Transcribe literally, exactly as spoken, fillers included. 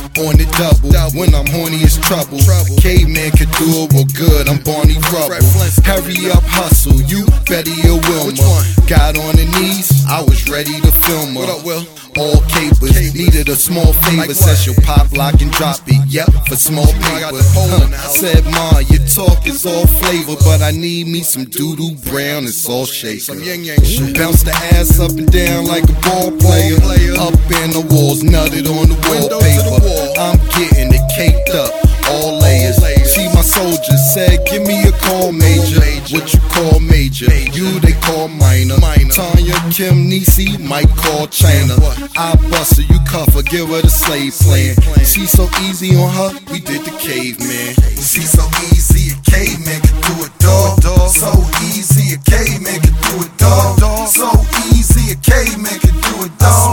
on the double. When I'm horny, it's trouble. Caveman could do it real good, I'm Barney Rubble. Hurry up, hustle, you Betty or Wilma. Got on the knees, I was ready to film her. All capers, needed a small favor. Says she'll pop, lock, and drop it, yep, for small paper. Huh. Said, Ma, your talk is all flavor, but I need me some doo-doo brown and salt shaker. Bounce the ass up and down like a ball player. Up in the walls, nutted on the wallpaper. I'm getting it caked up, all layers. See my soldiers, said, give me a call, major. What you call major? You they call minor. Tanya, Kim, Niecy, might call China. I bust her, you cuff her, give her the slave plan. She so easy on her, we did the caveman. She so easy, a caveman can do it, dog. So easy, a caveman can do it, dog. So easy, a caveman can do it, dog.